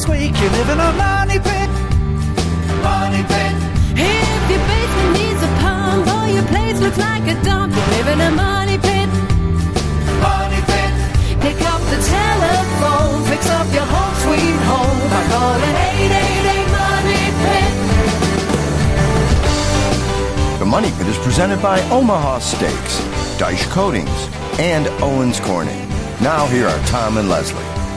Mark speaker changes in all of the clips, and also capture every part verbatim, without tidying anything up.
Speaker 1: this week, you live in a money pit. Money pit.
Speaker 2: If your basement needs a pump or your place looks like a dump, you live in a money pit.
Speaker 1: Money pit.
Speaker 2: Pick up the telephone, fix up your home sweet home by calling eight eight eight money pit.
Speaker 3: The Money Pit is presented by Omaha Steaks, Dyche Coatings, and Owens Corning. Now here are Tom and Leslie.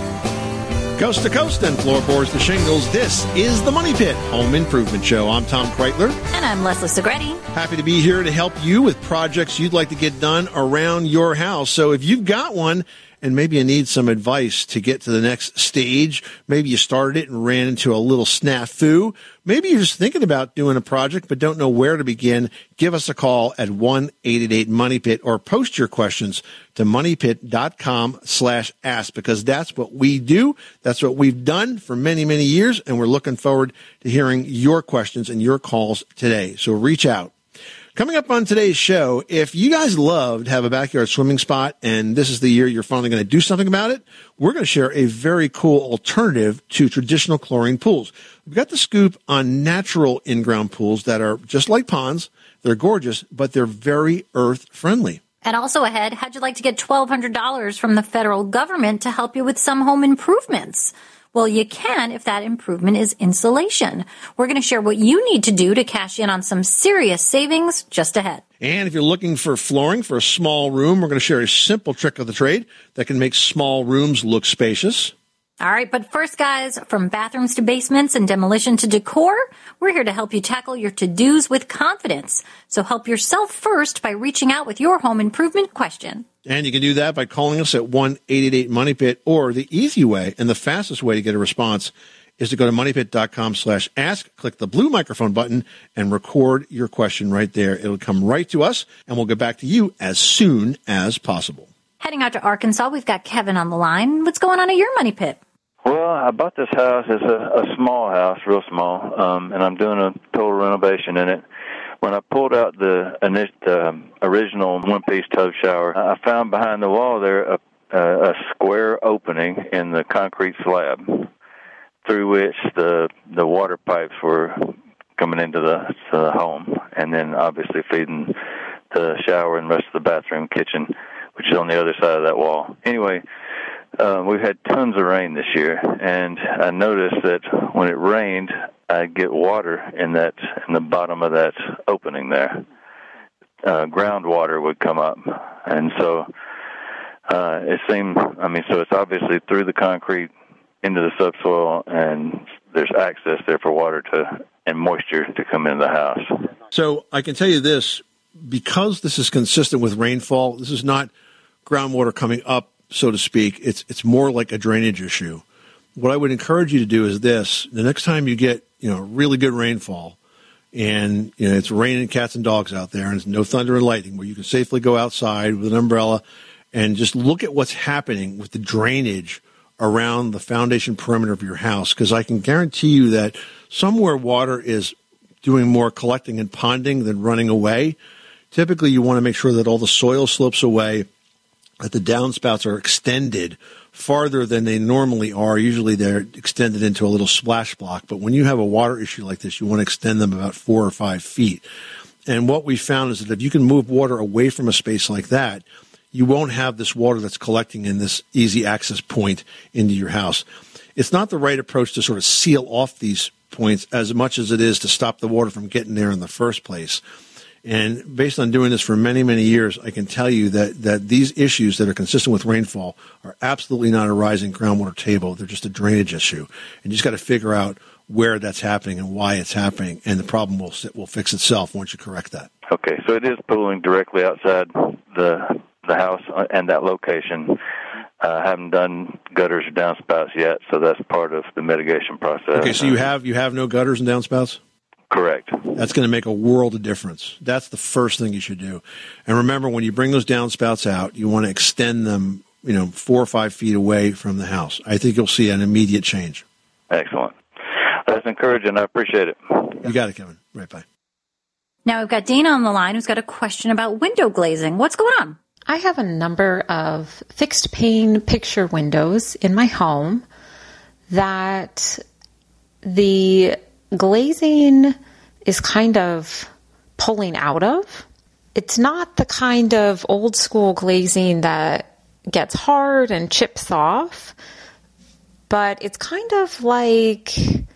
Speaker 4: Coast to coast and floorboards to shingles, this is the Money Pit Home Improvement Show. I'm Tom Kreitler.
Speaker 5: And I'm Leslie Segretti.
Speaker 4: Happy to be here to help you with projects you'd like to get done around your house. So if you've got one and maybe you need some advice to get to the next stage, maybe you started it and ran into a little snafu, maybe you're just thinking about doing a project but don't know where to begin, give us a call at one eight eight eight money pit or post your questions to moneypit.com slash ask, because that's what we do. That's what we've done for many, many years, and we're looking forward to hearing your questions and your calls today. So reach out. Coming up on today's show, if you guys love to have a backyard swimming spot and this is the year you're finally going to do something about it, we're going to share a very cool alternative to traditional chlorine pools. We've got the scoop on natural in-ground pools that are just like ponds. They're gorgeous, but they're very earth-friendly.
Speaker 5: And also ahead, how'd you like to get twelve hundred dollars from the federal government to help you with some home improvements? Well, you can if that improvement is insulation. We're going to share what you need to do to cash in on some serious savings just ahead.
Speaker 4: And if you're looking for flooring for a small room, we're going to share a simple trick of the trade that can make small rooms look spacious.
Speaker 5: All right, but first, guys, from bathrooms to basements and demolition to decor, we're here to help you tackle your to-dos with confidence. So help yourself first by reaching out with your home improvement question.
Speaker 4: And you can do that by calling us at one eight eight eight money pit, or the easy way and the fastest way to get a response is to go to moneypit.com slash ask, click the blue microphone button, and record your question right there. It'll come right to us, and we'll get back to you as soon as possible.
Speaker 5: Heading out to Arkansas, we've got Kevin on the line. What's going on at your money pit?
Speaker 6: Well, I bought this house. It's a, a small house, real small, um, and I'm doing a total renovation in it. When I pulled out the, the um, original one-piece tub shower, I found behind the wall there a, a, a square opening in the concrete slab through which the the water pipes were coming into the, to the home, and then obviously feeding the shower and the rest of the bathroom, kitchen, which is on the other side of that wall. Anyway, Uh, we've had tons of rain this year, and I noticed that when it rained, I'd get water in that in the bottom of that opening there. Uh, groundwater would come up, and so uh, it seemed. I mean, so it's obviously through the concrete into the subsoil, and there's access there for water to and moisture to come into the house.
Speaker 4: So I can tell you this: because this is consistent with rainfall, this is not groundwater coming up, so to speak. It's it's more like a drainage issue. What I would encourage you to do is this: the next time you get, you know, really good rainfall, and you know it's raining cats and dogs out there, and there's no thunder and lightning, where you can safely go outside with an umbrella and just look at what's happening with the drainage around the foundation perimeter of your house. Because I can guarantee you that somewhere water is doing more collecting and ponding than running away. Typically, you want to make sure that all the soil slips away, that the downspouts are extended farther than they normally are. Usually they're extended into a little splash block. But when you have a water issue like this, you want to extend them about four or five feet. And what we found is that if you can move water away from a space like that, you won't have this water that's collecting in this easy access point into your house. It's not the right approach to sort of seal off these points as much as it is to stop the water from getting there in the first place. And based on doing this for many, many years, I can tell you that, that these issues that are consistent with rainfall are absolutely not a rising groundwater table. They're just a drainage issue. And you just got to figure out where that's happening and why it's happening, and the problem will will fix itself once you correct that.
Speaker 6: Okay, so it is pooling directly outside the the house and that location. I uh, haven't done gutters or downspouts yet, so that's part of the mitigation process.
Speaker 4: Okay, so you have you have no gutters and downspouts?
Speaker 6: Correct.
Speaker 4: That's going to make a world of difference. That's the first thing you should do. And remember, when you bring those downspouts out, you want to extend them, you know, four or five feet away from the house. I think you'll see an immediate change.
Speaker 6: Excellent. That's encouraging. I appreciate it.
Speaker 4: You got it, Kevin. Right, bye.
Speaker 5: Now we've got Dana on the line who's got a question about window glazing. What's going on?
Speaker 7: I have a number of fixed pane picture windows in my home that the glazing is kind of pulling out of. It's not the kind of old school glazing that gets hard and chips off, but it's kind of like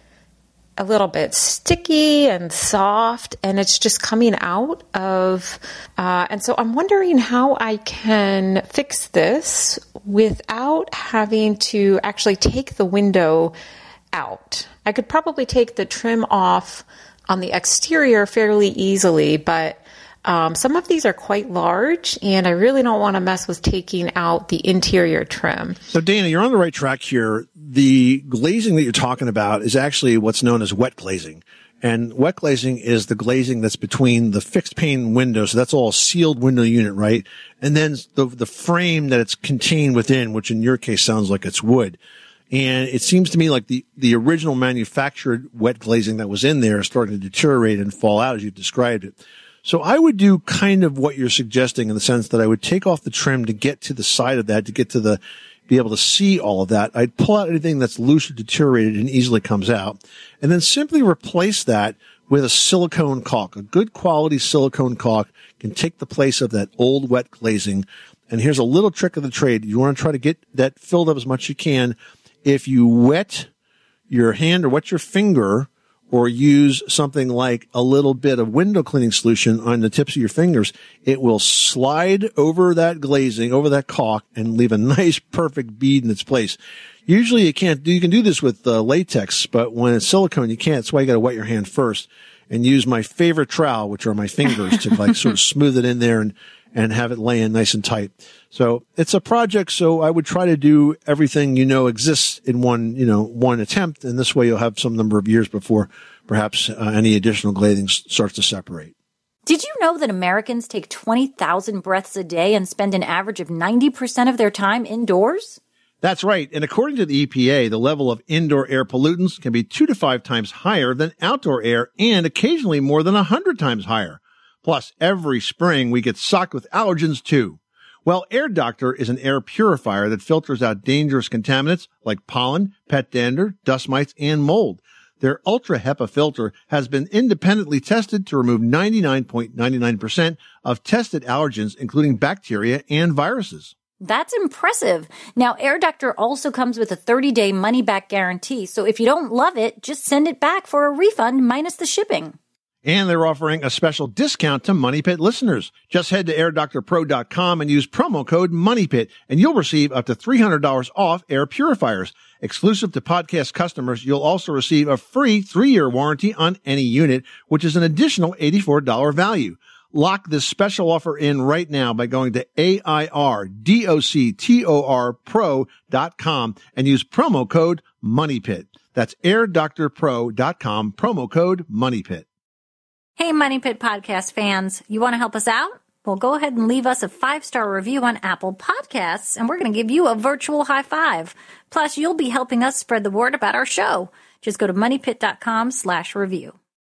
Speaker 7: a little bit sticky and soft, and it's just coming out of, uh, and so I'm wondering how I can fix this without having to actually take the window out. I could probably take the trim off on the exterior fairly easily, but um, some of these are quite large, and I really don't want to mess with taking out the interior trim.
Speaker 4: So, Dana, you're on the right track here. The glazing that you're talking about is actually what's known as wet glazing. And wet glazing is the glazing that's between the fixed pane window. So that's all sealed window unit, right? And then the, the frame that it's contained within, which in your case sounds like it's wood. And it seems to me like the, the original manufactured wet glazing that was in there is starting to deteriorate and fall out as you described it. So I would do kind of what you're suggesting in the sense that I would take off the trim to get to the side of that, to get to the, be able to see all of that. I'd pull out anything that's loose or deteriorated and easily comes out, and then simply replace that with a silicone caulk. A good quality silicone caulk can take the place of that old wet glazing. And here's a little trick of the trade. You want to try to get that filled up as much as you can. If you wet your hand or wet your finger, or use something like a little bit of window cleaning solution on the tips of your fingers, it will slide over that glazing, over that caulk, and leave a nice, perfect bead in its place. Usually you can't do, you can do this with uh, latex, but when it's silicone, you can't. That's why you got to wet your hand first and use my favorite trowel, which are my fingers, to like sort of smooth it in there and, and have it lay in nice and tight. So it's a project. So I would try to do everything you know exists in one, you know, one attempt. And this way you'll have some number of years before perhaps uh, any additional glazing starts to separate.
Speaker 5: Did you know that Americans take twenty thousand breaths a day and spend an average of ninety percent of their time indoors?
Speaker 4: That's right. And according to the E P A, the level of indoor air pollutants can be two to five times higher than outdoor air and occasionally more than a hundred times higher. Plus, every spring we get socked with allergens too. Well, Air Doctor is an air purifier that filters out dangerous contaminants like pollen, pet dander, dust mites, and mold. Their Ultra HEPA filter has been independently tested to remove ninety-nine point nine nine percent of tested allergens, including bacteria and viruses.
Speaker 5: That's impressive. Now, Air Doctor also comes with a thirty-day money-back guarantee, so if you don't love it, just send it back for a refund minus the shipping.
Speaker 4: And they're offering a special discount to Money Pit listeners. Just head to air doctor pro dot com and use promo code MONEYPIT, and you'll receive up to three hundred dollars off air purifiers. Exclusive to podcast customers, you'll also receive a free three-year warranty on any unit, which is an additional eighty-four dollars value. Lock this special offer in right now by going to A I R D O C T O R pro dot com and use promo code MONEYPIT. That's air doctor pro dot com, promo code MONEYPIT.
Speaker 5: Hey, Money Pit podcast fans, you want to help us out? Well, go ahead and leave us a five-star review on Apple Podcasts, and we're going to give you a virtual high five. Plus, you'll be helping us spread the word about our show. Just go to moneypit.com slash review.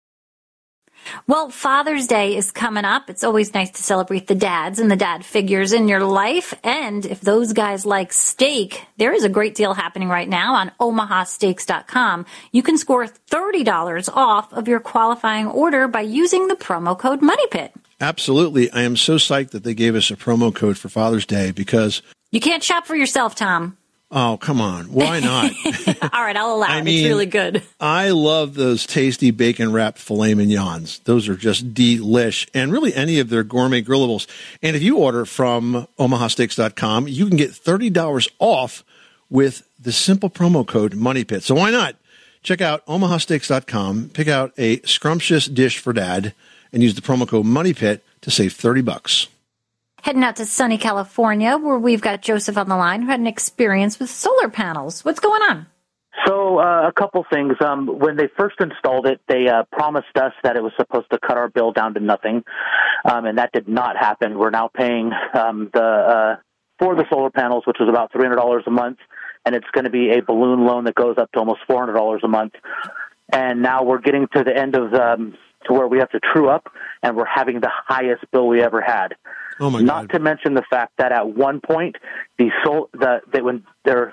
Speaker 5: Well, Father's Day is coming up. It's always nice to celebrate the dads and the dad figures in your life. And if those guys like steak, there is a great deal happening right now on omaha steaks dot com. You can score thirty dollars off of your qualifying order by using the promo code MONEYPIT.
Speaker 4: Absolutely. I am so psyched that they gave us a promo code for Father's Day because...
Speaker 5: You can't shop for yourself, Tom.
Speaker 4: Oh, come on. Why not?
Speaker 5: All right, I'll allow
Speaker 4: I
Speaker 5: it.
Speaker 4: mean,
Speaker 5: it's really good.
Speaker 4: I love those tasty bacon-wrapped filet mignons. Those are just delish. And really any of their gourmet grillables. And if you order from omaha steaks dot com, you can get thirty dollars off with the simple promo code MONEYPIT. So why not? Check out omaha steaks dot com, pick out a scrumptious dish for dad, and use the promo code MONEYPIT to save thirty bucks.
Speaker 5: Heading out to sunny California, where we've got Joseph on the line who had an experience with solar panels. What's going on?
Speaker 8: So uh, a couple things. Um, when they first installed it, they uh, promised us that it was supposed to cut our bill down to nothing, um, and that did not happen. We're now paying um, the uh, for the solar panels, which was about three hundred dollars a month, and it's going to be a balloon loan that goes up to almost four hundred dollars a month. And now we're getting to the end of um, to where we have to true up, and we're having the highest bill we ever had.
Speaker 4: Oh my
Speaker 8: Not
Speaker 4: God.
Speaker 8: to mention the fact that at one point, the sol- the they, when they're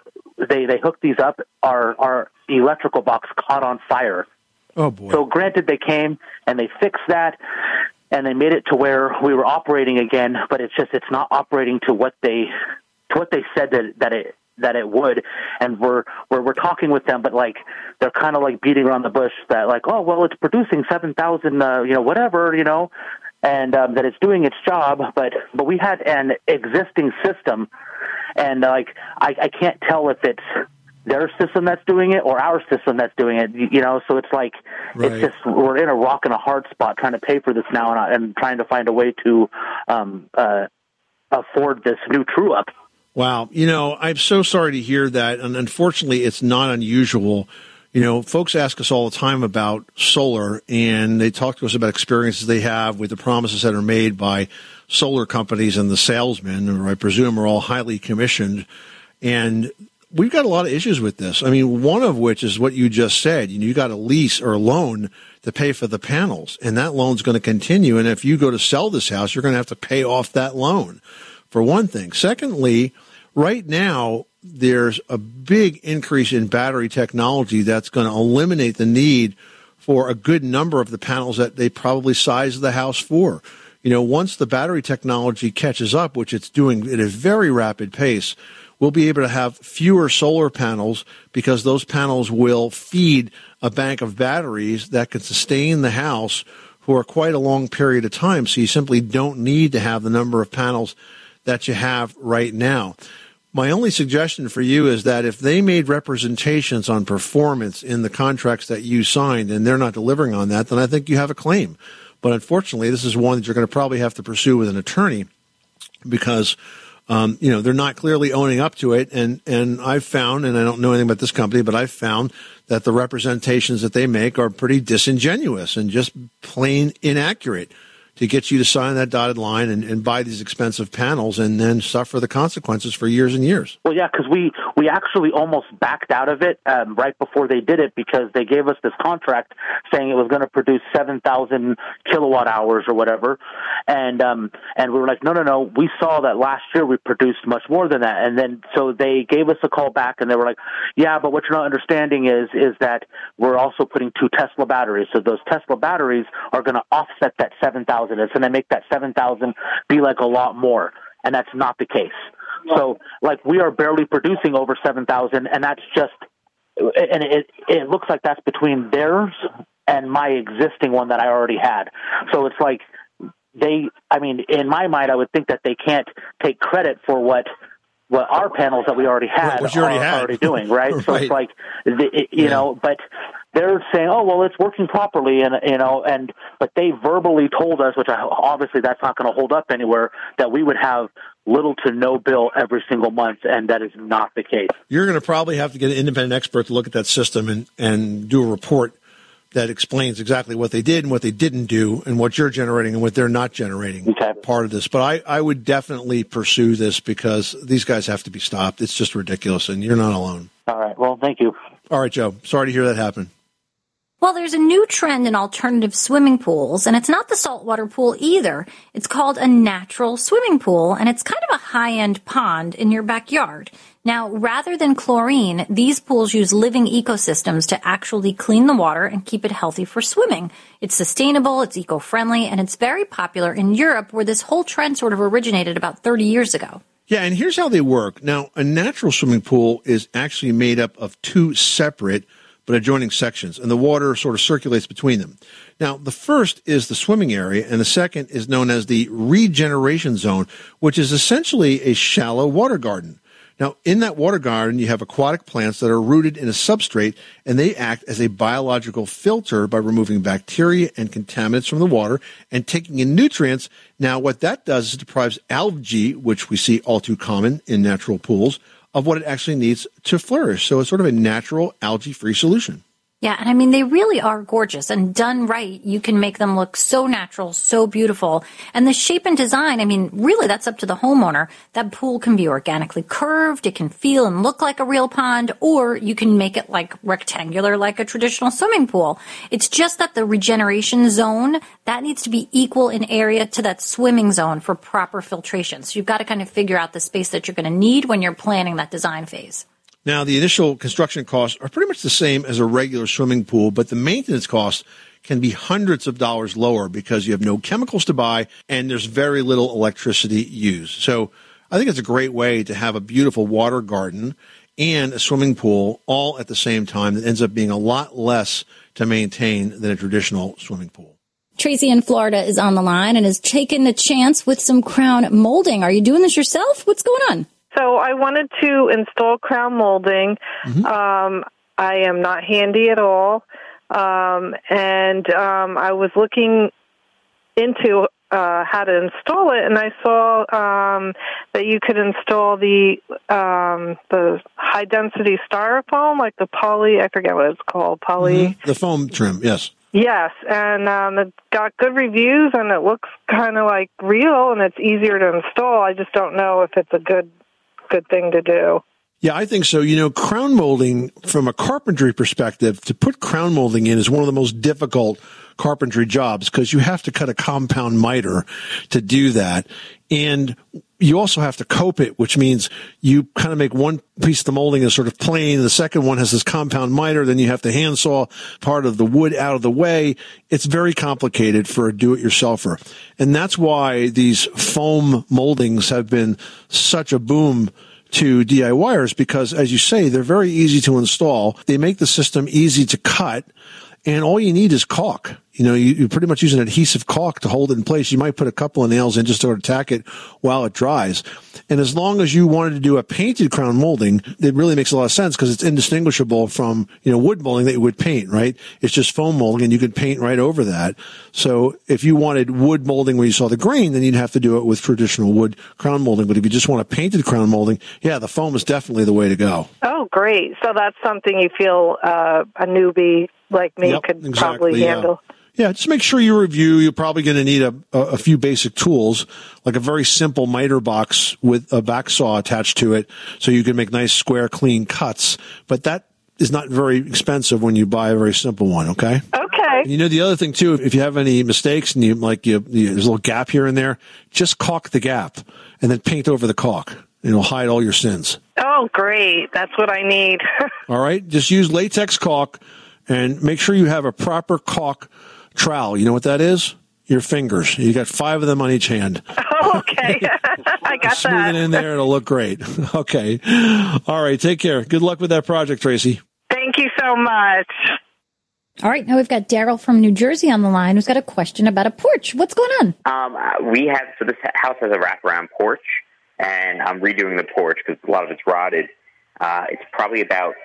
Speaker 8: they, they hooked these up, our, our electrical box caught on fire.
Speaker 4: Oh, boy.
Speaker 8: So granted, they came and they fixed that, and they made it to where we were operating again, but it's just it's not operating to what they to what they said that that it that it would. And we're we're we're talking with them, but like they're kind of like beating around the bush that like, oh well, it's producing seven thousand, uh, you know, whatever, you know, and um, that it's doing its job. But but we had an existing system, and uh, like I, I can't tell if it's their system that's doing it or our system that's doing it, you know, so it's like, right. it's just, we're in a rock and a hard spot trying to pay for this now and, and trying to find a way to um, uh, afford this new true up.
Speaker 4: Wow. You know, I'm so sorry to hear that. And unfortunately, it's not unusual. You know, folks ask us all the time about solar, and they talk to us about experiences they have with the promises that are made by solar companies, and the salesmen, or I presume are all highly commissioned. And we've got a lot of issues with this. I mean, one of which is what you just said. You know, you got a lease or a loan to pay for the panels, and that loan's going to continue. And if you go to sell this house, you're going to have to pay off that loan, for one thing. Secondly, right now, there's a big increase in battery technology that's going to eliminate the need for a good number of the panels that they probably sized the house for. You know, once the battery technology catches up, which it's doing at a very rapid pace, we'll be able to have fewer solar panels because those panels will feed a bank of batteries that can sustain the house for quite a long period of time. So you simply don't need to have the number of panels that you have right now. My only suggestion for you is that if they made representations on performance in the contracts that you signed and they're not delivering on that, then I think you have a claim. But unfortunately, this is one that you're going to probably have to pursue with an attorney because Um, you know, they're not clearly owning up to it. And, and I've found, and I don't know anything about this company, but I've found that the representations that they make are pretty disingenuous and just plain inaccurate to get you to sign that dotted line and, and buy these expensive panels and then suffer the consequences for years and years.
Speaker 8: Well, yeah, because we, we actually almost backed out of it um, right before they did it because they gave us this contract saying it was going to produce seven thousand kilowatt hours or whatever. And um, and we were like, no, no, no, we saw that last year we produced much more than that. And then so they gave us a call back and they were like, yeah, but what you're not understanding is is that we're also putting two Tesla batteries. So those Tesla batteries are going to offset that seven thousand. It's going to make that seven thousand be like a lot more, and that's not the case. So, like, we are barely producing over seven thousand, and that's just, and it it looks like that's between theirs and my existing one that I already had. So it's like they, I mean, in my mind, I would think that they can't take credit for what what our panels that we already had
Speaker 4: right, already
Speaker 8: are
Speaker 4: had.
Speaker 8: already doing, right?
Speaker 4: right.
Speaker 8: So it's like, you
Speaker 4: yeah.
Speaker 8: know, but they're saying, oh, well, it's working properly, and, you know, and, but they verbally told us, which I, obviously that's not going to hold up anywhere, that we would have little to no bill every single month, and that is not the case.
Speaker 4: You're going to probably have to get an independent expert to look at that system and, and do a report that explains exactly what they did and what they didn't do and what you're generating and what they're not generating
Speaker 8: okay.
Speaker 4: part of this. But I, I would definitely pursue this because these guys have to be stopped. It's just ridiculous, and you're not alone.
Speaker 8: All right. Well, thank you.
Speaker 4: All right, Joe. Sorry to hear that happen.
Speaker 5: Well, there's a new trend in alternative swimming pools, and it's not the saltwater pool either. It's called a natural swimming pool, and it's kind of a high-end pond in your backyard. Now, rather than chlorine, these pools use living ecosystems to actually clean the water and keep it healthy for swimming. It's sustainable, it's eco-friendly, and it's very popular in Europe, where this whole trend sort of originated about thirty years ago.
Speaker 4: Yeah, and here's how they work. Now, a natural swimming pool is actually made up of two separate but adjoining sections, and the water sort of circulates between them. Now, the first is the swimming area, and the second is known as the regeneration zone, which is essentially a shallow water garden. Now, in that water garden, you have aquatic plants that are rooted in a substrate, and they act as a biological filter by removing bacteria and contaminants from the water and taking in nutrients. Now, what that does is it deprives algae, which we see all too common in natural pools, of what it actually needs to flourish. So it's sort of a natural algae-free solution.
Speaker 5: Yeah, and I mean, they really are gorgeous, and done right, you can make them look so natural, so beautiful. And the shape and design, I mean, really, that's up to the homeowner. That pool can be organically curved, it can feel and look like a real pond, or you can make it like rectangular, like a traditional swimming pool. It's just that the regeneration zone, that needs to be equal in area to that swimming zone for proper filtration. So you've got to kind of figure out the space that you're going to need when you're planning that design phase.
Speaker 4: Now, the initial construction costs are pretty much the same as a regular swimming pool, but the maintenance costs can be hundreds of dollars lower because you have no chemicals to buy and there's very little electricity used. So I think it's a great way to have a beautiful water garden and a swimming pool all at the same time that ends up being a lot less to maintain than a traditional swimming pool.
Speaker 5: Tracy in Florida is on the line and has taken a chance with some crown molding. Are you doing this yourself? What's going on?
Speaker 9: So I wanted to install crown molding. Mm-hmm. Um, I am not handy at all. Um, and um, I was looking into uh, how to install it, and I saw um, that you could install the um, the high density styrofoam, like the poly. I forget what it's called. Poly.
Speaker 4: Mm-hmm. The foam trim. Yes.
Speaker 9: Yes, and um, it got good reviews, and it looks kind of like real, and it's easier to install. I just don't know if it's a good good thing to do.
Speaker 4: Yeah, I think so. You know, crown molding, from a carpentry perspective, to put crown molding in is one of the most difficult carpentry jobs because you have to cut a compound miter to do that. And you also have to cope it, which means you kind of make one piece of the molding is sort of plain. The second one has this compound miter. Then you have to handsaw part of the wood out of the way. It's very complicated for a do-it-yourselfer. And that's why these foam moldings have been such a boom to DIYers because, as you say, they're very easy to install. They make the system easy to cut, and all you need is caulk. You know, you, you pretty much use an adhesive caulk to hold it in place. You might put a couple of nails in just to attack it while it dries. And as long as you wanted to do a painted crown molding, it really makes a lot of sense because it's indistinguishable from, you know, wood molding that you would paint, right? It's just foam molding and you could paint right over that. So if you wanted wood molding where you saw the grain, then you'd have to do it with traditional wood crown molding. But if you just want a painted crown molding, yeah, the foam is definitely the way to go.
Speaker 9: Oh, great. So that's something you feel uh, a newbie like me
Speaker 4: yep,
Speaker 9: could
Speaker 4: exactly,
Speaker 9: probably
Speaker 4: yeah.
Speaker 9: handle.
Speaker 4: Yeah, just make sure you review. You're probably going to need a, a, a few basic tools, like a very simple miter box with a back saw attached to it so you can make nice, square, clean cuts. But that is not very expensive when you buy a very simple one, okay?
Speaker 9: Okay.
Speaker 4: And you know, the other thing, too, if you have any mistakes and you like you, you, there's a little gap here and there, just caulk the gap and then paint over the caulk. It'll hide all your sins.
Speaker 9: Oh, great. That's what I need.
Speaker 4: All right? Just use latex caulk and make sure you have a proper caulk trowel. You know what that is? Your fingers. You got five of them on each hand.
Speaker 9: Oh, okay. I got
Speaker 4: Smooth
Speaker 9: that.
Speaker 4: it in there. It'll look great. Okay. All right. Take care. Good luck with that project, Tracy.
Speaker 9: Thank you so much.
Speaker 5: All right. Now we've got Daryl from New Jersey on the line who's got a question about a porch. What's going on?
Speaker 10: Um, uh, we have, so this house has a wraparound porch, and I'm redoing the porch because a lot of it's rotted. Uh, it's probably about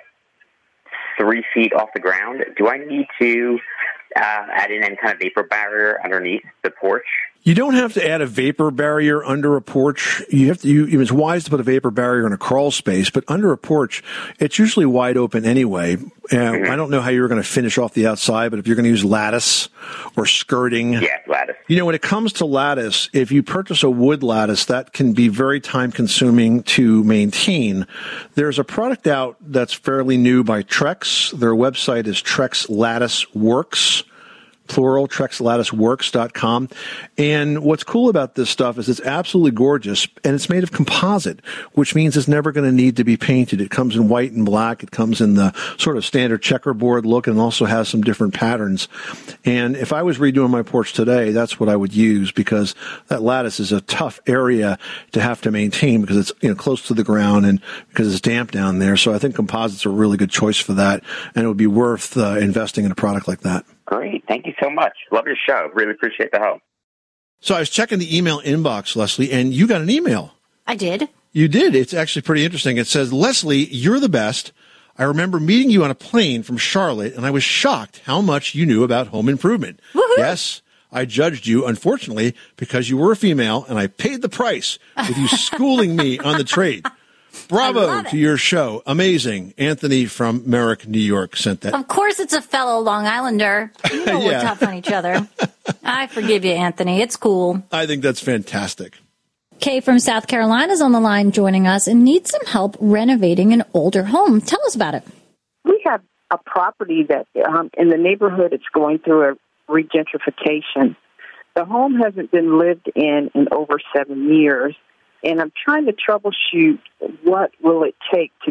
Speaker 10: three feet off the ground. Do I need to uh, add in any kind of vapor barrier underneath the porch?
Speaker 4: You don't have to add a vapor barrier under a porch. You have to. You, it's wise to put a vapor barrier in a crawl space, but under a porch, it's usually wide open anyway. Uh, mm-hmm. I don't know how you're going to finish off the outside, but if you're going to use lattice or skirting,
Speaker 10: yeah, lattice.
Speaker 4: You know, when it comes to lattice, if you purchase a wood lattice, that can be very time consuming to maintain. There's a product out that's fairly new by Trex. Their website is Trex Lattice Works. Plural, trex lattice works dot com. And what's cool about this stuff is it's absolutely gorgeous, and it's made of composite, which means it's never going to need to be painted. It comes in white and black. It comes in the sort of standard checkerboard look and also has some different patterns. And if I was redoing my porch today, that's what I would use because that lattice is a tough area to have to maintain because it's, you know, close to the ground and because it's damp down there. So I think composites are a really good choice for that, and it would be worth uh, investing in a product like that.
Speaker 10: Great. Thank you so much. Love your show. Really appreciate the help.
Speaker 4: So I was checking the email inbox, Leslie, and you got an email.
Speaker 5: I did.
Speaker 4: You did. It's actually pretty interesting. It says, Leslie, you're the best. I remember meeting you on a plane from Charlotte, and I was shocked how much you knew about home improvement.
Speaker 5: Woo-hoo.
Speaker 4: Yes, I judged you, unfortunately, because you were a female, and I paid the price with you schooling me on the trade. Bravo to your show. Amazing. Anthony from Merrick, New York sent that.
Speaker 5: Of course it's a fellow Long Islander. You know
Speaker 4: Yeah.
Speaker 5: we're tough on each other. I forgive you, Anthony. It's cool.
Speaker 4: I think that's fantastic.
Speaker 5: Kay from South Carolina is on the line joining us and needs some help renovating an older home. Tell us about it.
Speaker 11: We have a property that um, in the neighborhood it's going through a regentrification. The home hasn't been lived in in over seven years. And I'm trying to troubleshoot what will it take to get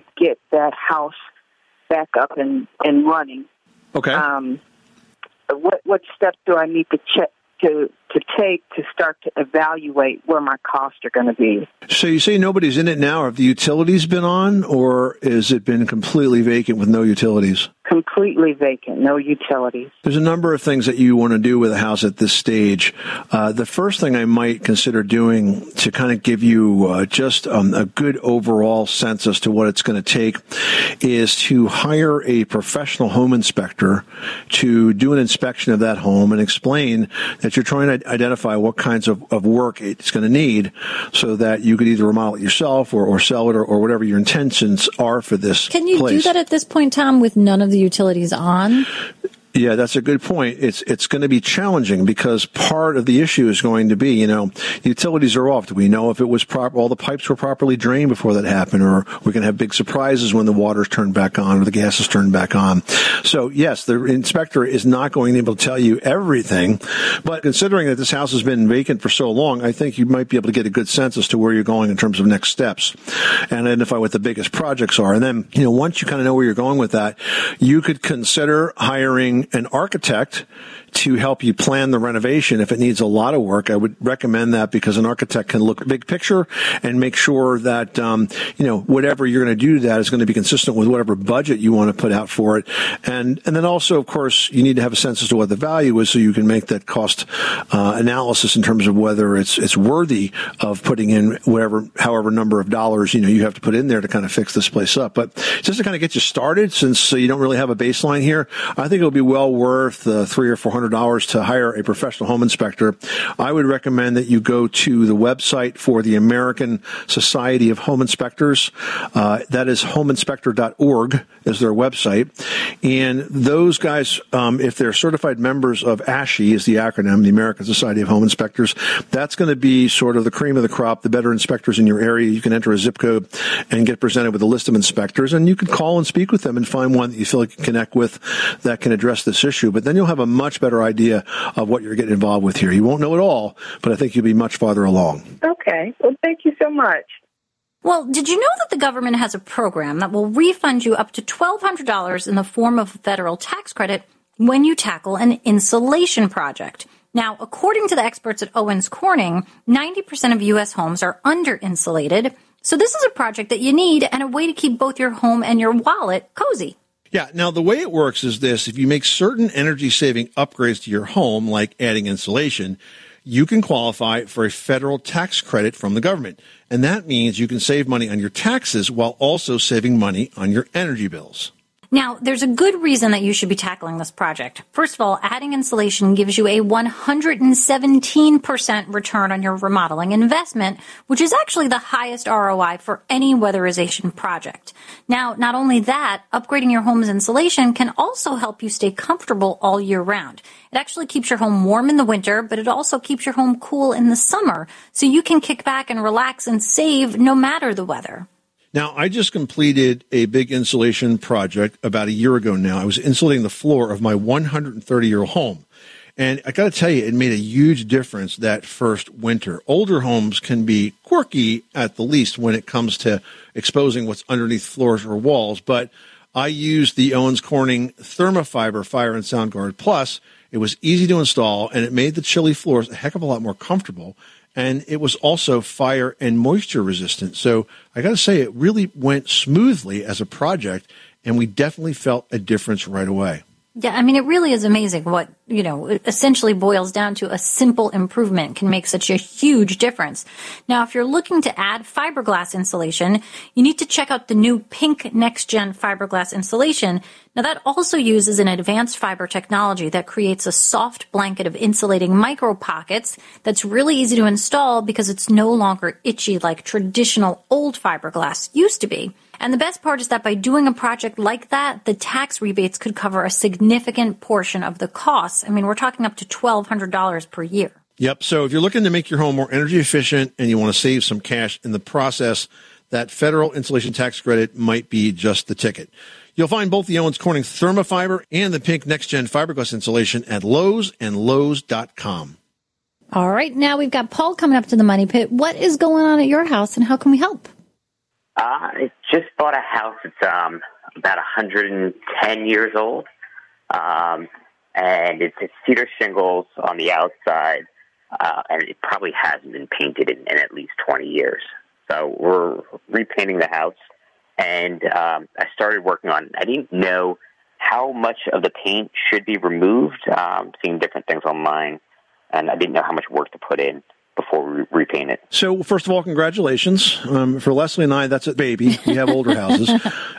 Speaker 11: that house back up and, and running.
Speaker 4: Okay.
Speaker 11: Um, what what steps do I need to check to to take to start to evaluate where my costs are going to be?
Speaker 4: So you say nobody's in it now. Have the utilities been on, or has it been completely vacant with no utilities?
Speaker 11: Completely vacant, no utilities.
Speaker 4: There's a number of things that you want to do with a house at this stage. Uh, the first thing I might consider doing to kind of give you uh, just um, a good overall sense as to what it's going to take is to hire a professional home inspector to do an inspection of that home and explain that you're trying to identify what kinds of, of work it's going to need so that you could either remodel it yourself or, or sell it or, or whatever your intentions are for this
Speaker 5: Can you
Speaker 4: place.
Speaker 5: do that at this point, Tom, with none of the utilities on?
Speaker 4: Yeah, that's a good point. It's it's going to be challenging because part of the issue is going to be, you know, utilities are off. Do we know if it was proper, all the pipes were properly drained before that happened, or we're going to have big surprises when the water's turned back on or the gas is turned back on? So yes, the inspector is not going to be able to tell you everything, but considering that this house has been vacant for so long, I think you might be able to get a good sense as to where you're going in terms of next steps and identify what the biggest projects are. And then, you know, once you kind of know where you're going with that, you could consider hiring an architect to help you plan the renovation. If it needs a lot of work, I would recommend that because an architect can look big picture and make sure that, um, you know, whatever you're going to do to that is going to be consistent with whatever budget you want to put out for it. And, and then also, of course, you need to have a sense as to what the value is so you can make that cost, uh, analysis in terms of whether it's, it's worthy of putting in whatever, however number of dollars, you know, you have to put in there to kind of fix this place up. But just to kind of get you started, since you don't really have a baseline here, I think it'll be well worth the three or four hundred dollars to hire a professional home inspector. I would recommend that you go to the website for the American Society of Home Inspectors. Uh, that is home inspector dot org is their website. And those guys, um, if they're certified members of ASHI, is the acronym, the American Society of Home Inspectors, that's going to be sort of the cream of the crop, the better inspectors in your area. You can enter a zip code and get presented with a list of inspectors, and you can call and speak with them and find one that you feel like you can connect with that can address this issue. But then you'll have a much better idea of what you're getting involved with here. You won't know it all, but I think you'll be much farther along.
Speaker 11: Okay. Well, thank you so much.
Speaker 5: Well, did you know that the government has a program that will refund you up to twelve hundred dollars in the form of a federal tax credit when you tackle an insulation project? Now, according to the experts at Owens Corning, ninety percent of U S homes are under-insulated. So this is a project that you need and a way to keep both your home and your wallet cozy.
Speaker 4: Yeah. Now, the way it works is this. If you make certain energy-saving upgrades to your home, like adding insulation, you can qualify for a federal tax credit from the government. And that means you can save money on your taxes while also saving money on your energy bills.
Speaker 5: Now, there's a good reason that you should be tackling this project. First of all, adding insulation gives you a one hundred seventeen percent return on your remodeling investment, which is actually the highest R O I for any weatherization project. Now, not only that, upgrading your home's insulation can also help you stay comfortable all year round. It actually keeps your home warm in the winter, but it also keeps your home cool in the summer, so you can kick back and relax and save no matter the weather.
Speaker 4: Now, I just completed a big insulation project about a year ago now. I was insulating the floor of my one hundred thirty-year-old home. And I got to tell you, it made a huge difference that first winter. Older homes can be quirky at the least when it comes to exposing what's underneath floors or walls. But I used the Owens Corning Thermafiber Fire and Sound Guard Plus. It was easy to install, and it made the chilly floors a heck of a lot more comfortable. And it was also fire and moisture resistant. So I got to say, it really went smoothly as a project, and we definitely felt a difference right away.
Speaker 5: Yeah, I mean, it really is amazing what, you know, it essentially boils down to a simple improvement can make such a huge difference. Now, if you're looking to add fiberglass insulation, you need to check out the new Pink Next Gen fiberglass insulation. Now, that also uses an advanced fiber technology that creates a soft blanket of insulating micro pockets that's really easy to install because it's no longer itchy like traditional old fiberglass used to be. And the best part is that by doing a project like that, the tax rebates could cover a significant portion of the costs. I mean, we're talking up to twelve hundred dollars per year.
Speaker 4: Yep. So if you're looking to make your home more energy efficient and you want to save some cash in the process, that federal insulation tax credit might be just the ticket. You'll find both the Owens Corning Thermafiber and the Pink Next Gen fiberglass insulation at Lowe's and Lowe's dot com.
Speaker 5: All right. Now we've got Paul coming up to the Money Pit. What is going on at your house and how can we help?
Speaker 10: Uh, I just bought a house. It's um, about one hundred ten years old, um, and it's, it's cedar shingles on the outside, uh, and it probably hasn't been painted in, in at least twenty years. So we're repainting the house, and um, I started working on it. I didn't know how much of the paint should be removed, um, seeing different things online, and I didn't know how much work to put in before we repaint it.
Speaker 4: So, first of all, congratulations. Um, for Leslie and I, that's a baby. We have older houses.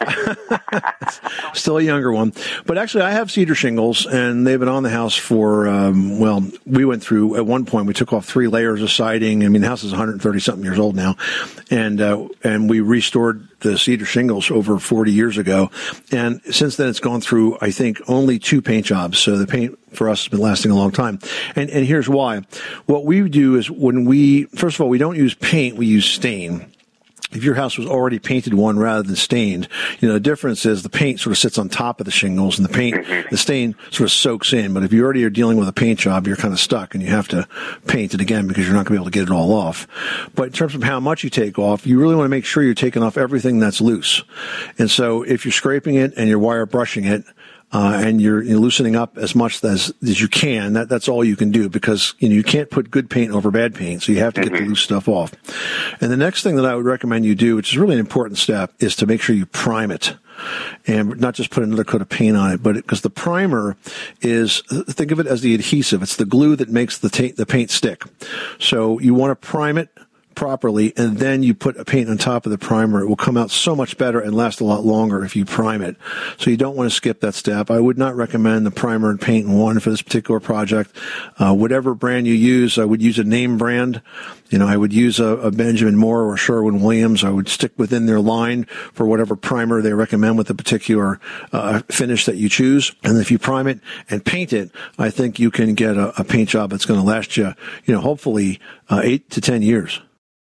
Speaker 4: Still a younger one. But actually, I have cedar shingles, and they've been on the house for, um, well, we went through, at one point, we took off three layers of siding. I mean, the house is one hundred thirty-something years old now. And, uh, and we restored the cedar shingles over forty years ago. And since then, it's gone through, I think, only two paint jobs. So the paint for us has been lasting a long time. And, and here's why. What we do is when we, first of all, we don't use paint, we use stain. If your house was already painted one rather than stained, you know, the difference is the paint sort of sits on top of the shingles and the paint, the stain sort of soaks in. But if you already are dealing with a paint job, you're kind of stuck and you have to paint it again because you're not going to be able to get it all off. But in terms of how much you take off, you really want to make sure you're taking off everything that's loose. And so if you're scraping it and you're wire brushing it, Uh, and you're, you're loosening up as much as, as you can. That, that's all you can do because, you know, you can't put good paint over bad paint. So you have to get the loose stuff off. And the next thing that I would recommend you do, which is really an important step, is to make sure you prime it. And not just put another coat of paint on it, but because the primer is, think of it as the adhesive. It's the glue that makes the, ta- the paint stick. So you want to prime it properly, and then you put a paint on top of the primer. It will come out so much better and last a lot longer if you prime it. So you don't want to skip that step. I would not recommend the primer and paint in one for this particular project. Uh, whatever brand you use, I would use a name brand. You know, I would use a, a Benjamin Moore or Sherwin-Williams. I would stick within their line for whatever primer they recommend with the particular uh, finish that you choose. And if you prime it and paint it, I think you can get a, a paint job that's going to last you, you know, hopefully uh, eight to ten years.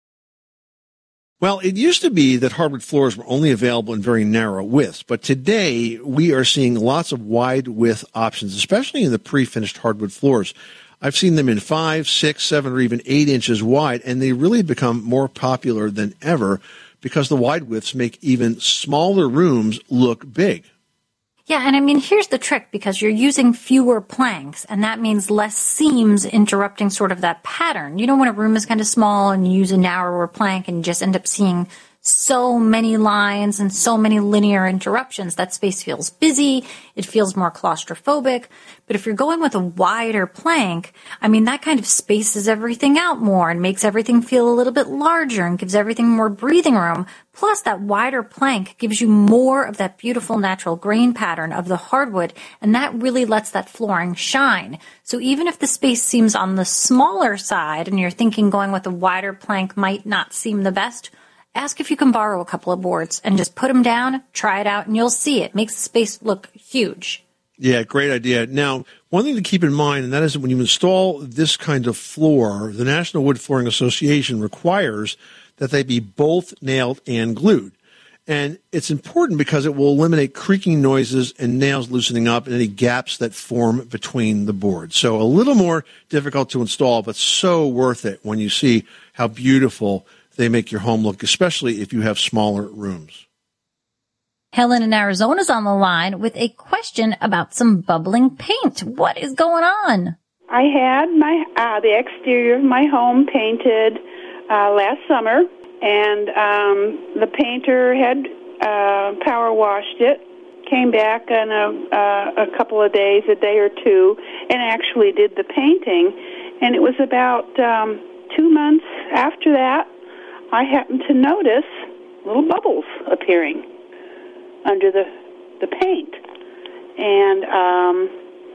Speaker 4: Well, it used to be that hardwood floors were only available in very narrow widths, but today we are seeing lots of wide width options, especially in the pre-finished hardwood floors. I've seen them in five, six, seven, or even eight inches wide, and they really become more popular than ever because the wide widths make even smaller rooms look big.
Speaker 5: Yeah, and I mean, here's the trick, because you're using fewer planks, and that means less seams interrupting sort of that pattern. You know, when a room is kind of small and you use a narrower plank and you just end up seeing so many lines and so many linear interruptions, that space feels busy, it feels more claustrophobic. But if you're going with a wider plank, I mean, that kind of spaces everything out more and makes everything feel a little bit larger and gives everything more breathing room. Plus, that wider plank gives you more of that beautiful natural grain pattern of the hardwood, and that really lets that flooring shine. So even if the space seems on the smaller side and you're thinking going with a wider plank might not seem the best, ask if you can borrow a couple of boards and just put them down, try it out, and you'll see it makes the space look huge.
Speaker 4: Yeah, great idea. Now, one thing to keep in mind, and that is that when you install this kind of floor, the National Wood Flooring Association requires that they be both nailed and glued. And it's important because it will eliminate creaking noises and nails loosening up and any gaps that form between the boards. So a little more difficult to install, but so worth it when you see how beautiful they make your home look, especially if you have smaller rooms.
Speaker 5: Helen in Arizona is on the line with a question about some bubbling paint. What is going on?
Speaker 12: I had my uh, the exterior of my home painted uh, last summer, and um, the painter had uh, power washed it, came back in a, uh, a couple of days, a day or two, and actually did the painting. And it was about um, two months after that, I happened to notice little bubbles appearing under the the paint, and um,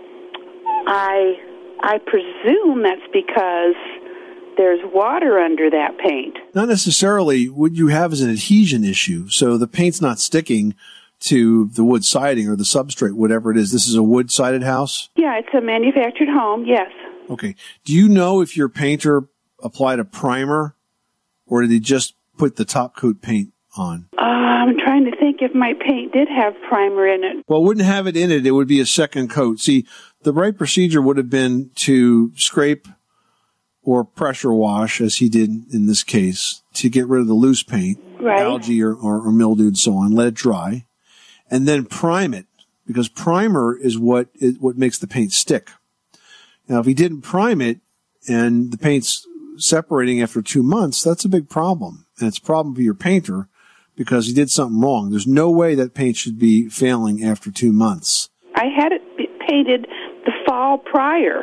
Speaker 12: I I presume that's because there's water under that paint.
Speaker 4: Not necessarily. What you have is an adhesion issue, so the paint's not sticking to the wood siding or the substrate, whatever it is. This is a wood-sided house?
Speaker 12: Yeah, it's a manufactured home, yes.
Speaker 4: Okay. Do you know if your painter applied a primer, or did he just put the top coat paint on?
Speaker 12: Uh, I'm trying to think if my paint did have primer in it.
Speaker 4: Well, it wouldn't have it in it. It would be a second coat. See, the right procedure would have been to scrape or pressure wash, as he did in this case, to get rid of the loose paint.
Speaker 12: right.
Speaker 4: algae or, or, or mildew and so on. Let it dry, and then prime it, because primer is what is what makes the paint stick. Now, if he didn't prime it and the paint's separating after two months, that's a big problem, and it's a problem for your painter because he did something wrong. There's no way that paint should be failing after two months.
Speaker 12: I had it painted the fall prior,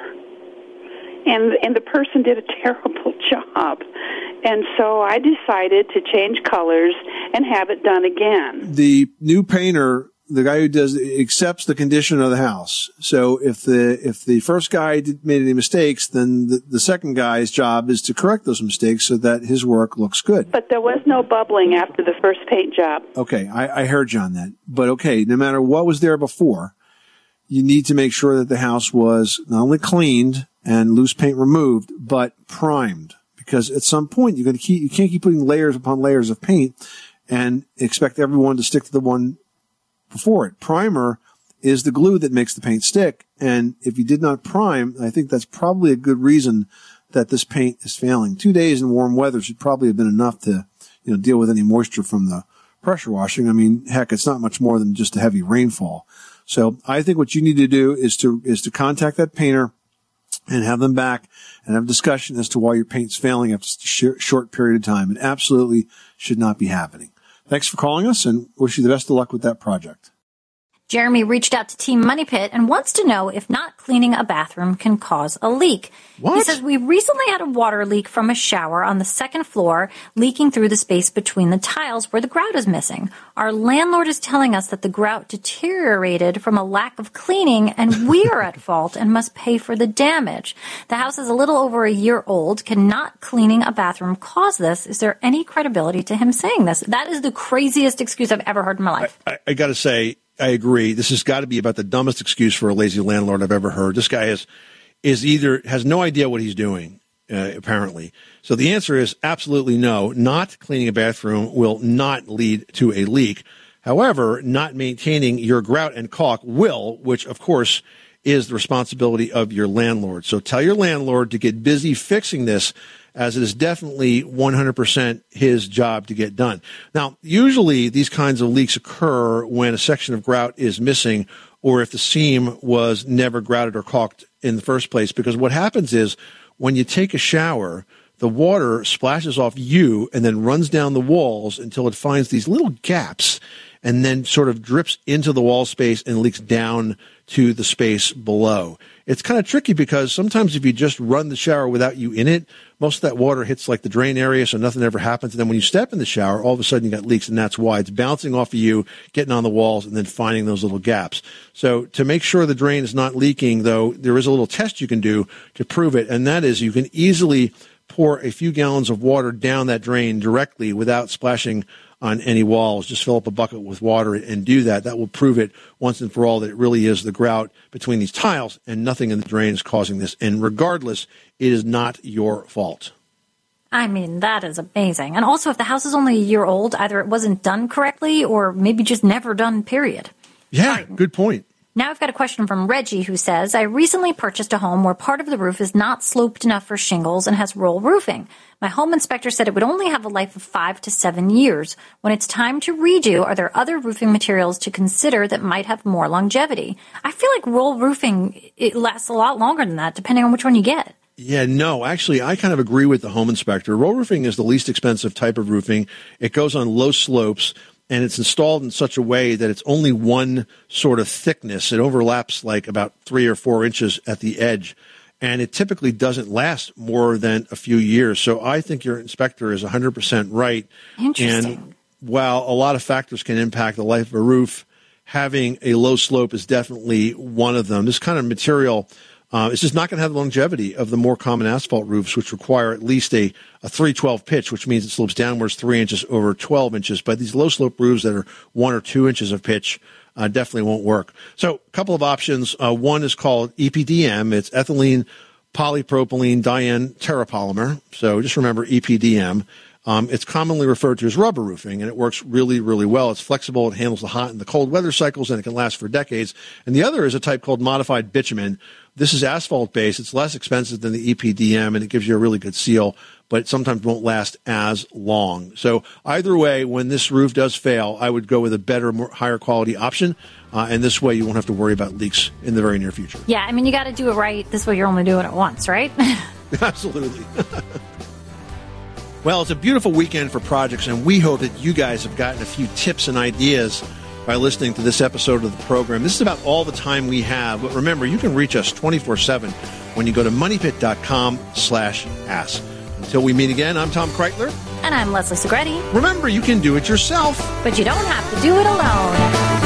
Speaker 12: and and the person did a terrible job. And so I decided to change colors and have it done again.
Speaker 4: The new painter, the guy who does, accepts the condition of the house. So if the if the first guy did, made any mistakes, then the, the second guy's job is to correct those mistakes so that his work looks good.
Speaker 12: But there was no bubbling after the first paint job.
Speaker 4: Okay, I, I heard you on that. But okay, no matter what was there before, you need to make sure that the house was not only cleaned and loose paint removed, but primed. Because at some point you're going to keep, you can't keep putting layers upon layers of paint and expect everyone to stick to the one before it. Primer is the glue that makes the paint stick. And if you did not prime, I think that's probably a good reason that this paint is failing. Two days in warm weather should probably have been enough to, you know, deal with any moisture from the pressure washing. I mean, heck, it's not much more than just a heavy rainfall. So I think what you need to do is to, is to contact that painter and have them back and have a discussion as to why your paint's failing after a short period of time. It absolutely should not be happening. Thanks for calling us, and wish you the best of luck with that project.
Speaker 5: Jeremy reached out to Team Money Pit and wants to know if not cleaning a bathroom can cause a leak.
Speaker 4: What?
Speaker 5: He says, we recently had a water leak from a shower on the second floor, leaking through the space between the tiles where the grout is missing. Our landlord is telling us that the grout deteriorated from a lack of cleaning, and we are at fault and must pay for the damage. The house is a little over a year old. Can not cleaning a bathroom cause this? Is there any credibility to him saying this? That is the craziest excuse I've ever heard in my life.
Speaker 4: I, I, I got to say, I agree. This has got to be about the dumbest excuse for a lazy landlord I've ever heard. This guy is is either has no idea what he's doing, uh, apparently. So the answer is absolutely no. Not cleaning a bathroom will not lead to a leak. However, not maintaining your grout and caulk will, which of course is the responsibility of your landlord. So tell your landlord to get busy fixing this, as it is definitely one hundred percent his job to get done. Now, usually these kinds of leaks occur when a section of grout is missing or if the seam was never grouted or caulked in the first place, because what happens is when you take a shower, the water splashes off you and then runs down the walls until it finds these little gaps and then sort of drips into the wall space and leaks down to the space below. It's kind of tricky because sometimes if you just run the shower without you in it, most of that water hits like the drain area, so nothing ever happens. And then when you step in the shower, all of a sudden you got leaks, and that's why it's bouncing off of you, getting on the walls, and then finding those little gaps. So to make sure the drain is not leaking, though, there is a little test you can do to prove it, and that is you can easily pour a few gallons of water down that drain directly without splashing on any walls. Just fill up a bucket with water and do that. That will prove it once and for all that it really is the grout between these tiles and nothing in the drain is causing this. And regardless, it is not your fault.
Speaker 5: I mean, that is amazing. And also, if the house is only a year old, either it wasn't done correctly or maybe just never done, period.
Speaker 4: Yeah, good point.
Speaker 5: Now I've got a question from Reggie who says, I recently purchased a home where part of the roof is not sloped enough for shingles and has roll roofing. My home inspector said it would only have a life of five to seven years. When it's time to redo, are there other roofing materials to consider that might have more longevity? I feel like roll roofing, it lasts a lot longer than that, depending on which one you get.
Speaker 4: Yeah, no, actually, I kind of agree with the home inspector. Roll roofing is the least expensive type of roofing. It goes on low slopes, and it's installed in such a way that it's only one sort of thickness. It overlaps like about three or four inches at the edge, and it typically doesn't last more than a few years. So I think your inspector is one hundred percent right.
Speaker 5: Interesting.
Speaker 4: And while a lot of factors can impact the life of a roof, having a low slope is definitely one of them. This kind of material, uh, it's just not going to have the longevity of the more common asphalt roofs, which require at least a, a three twelve pitch, which means it slopes downwards three inches over twelve inches. But these low slope roofs that are one or two inches of pitch uh, definitely won't work. So a couple of options. Uh, one is called E P D M. It's ethylene polypropylene diene terrapolymer. So just remember E P D M. Um, it's commonly referred to as rubber roofing, and it works really, really well. It's flexible. It handles the hot and the cold weather cycles, and it can last for decades. And the other is a type called modified bitumen. This is asphalt-based. It's less expensive than the E P D M, and it gives you a really good seal, but it sometimes won't last as long. So either way, when this roof does fail, I would go with a better, more higher quality option, uh, and this way you won't have to worry about leaks in the very near future.
Speaker 5: Yeah, I mean, you got to do it right. This way you're only doing it once, right?
Speaker 4: Absolutely. Well, it's a beautiful weekend for projects, and we hope that you guys have gotten a few tips and ideas by listening to this episode of the program. This is about all the time we have, but remember, you can reach us twenty-four seven when you go to moneypit.com slash ask. Until we meet again, I'm Tom Kreitler.
Speaker 5: And I'm Leslie Segretti.
Speaker 4: Remember, you can do it yourself,
Speaker 5: but you don't have to do it alone.